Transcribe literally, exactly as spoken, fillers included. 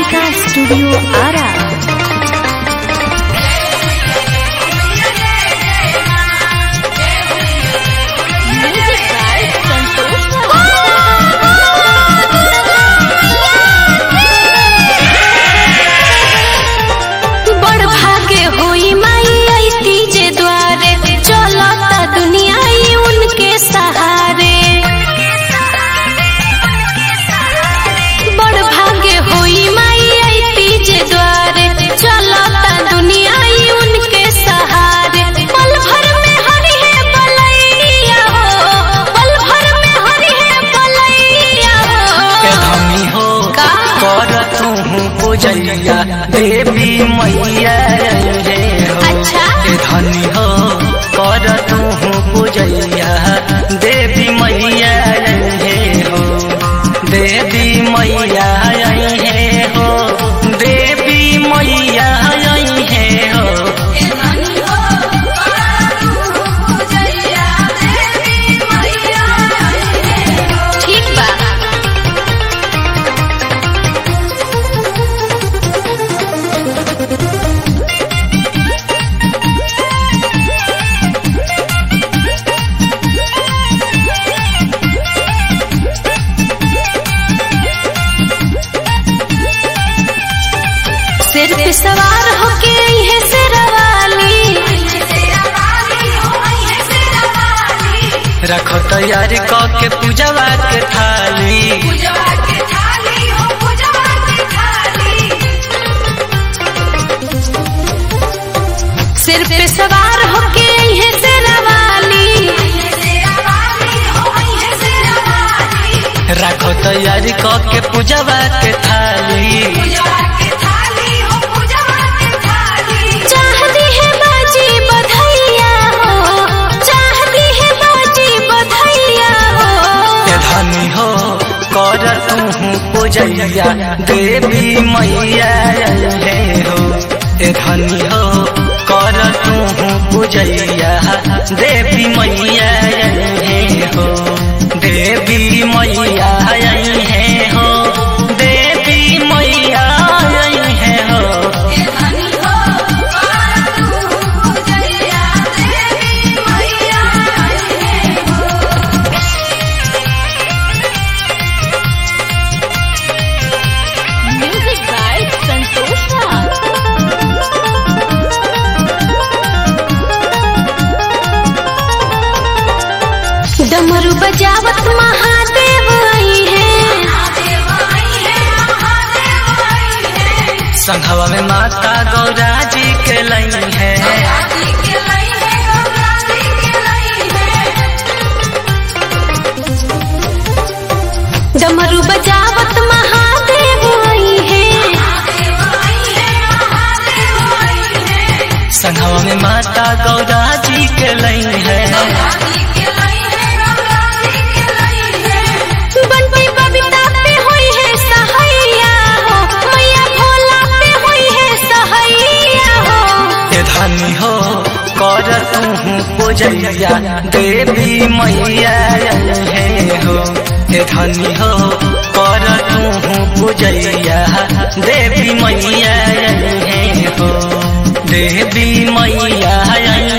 Kalika studio Ara. पूजैया देवी मैया रे हो। अच्छा धनी हो कर तू पूजैया देवी मैया रे हो। देवी मैया हे हो, देवी मैया हे हो। ठीक बा। सिर पे सवार होके है शेरवाली, रखो तैयारी के पूजवा के थाली। सिर पे सवार होके है शेरवाली, रखो तैयारी के पूजवा के थाली। चाहती है बाजी बधाइया हो, चाहती है बाजी बधाइया हो। धनी हो कर तू पूजैया देवी मैया रे हो। धनी हो कर तू पूजैया देवी मैया रे हो। देवी मैया हे हो, देवी मैया हे हो। Music by Santosh Raj. डमरू बजावत महादेव आई है, संघवा में माता गौरा जी के लाई है। डमरू बजावत महादेव आई है, संघवा में माता गौरा जी के लाई है। बंटी बबीता पे हुई है सहैया हो, मैया भोला पे हुई है सहैया हो। धनी हो कर तू पूजैया देवी मैया हे हो। धनी हो कर तू पूजैया देवी मैया हे हो। देवी मैया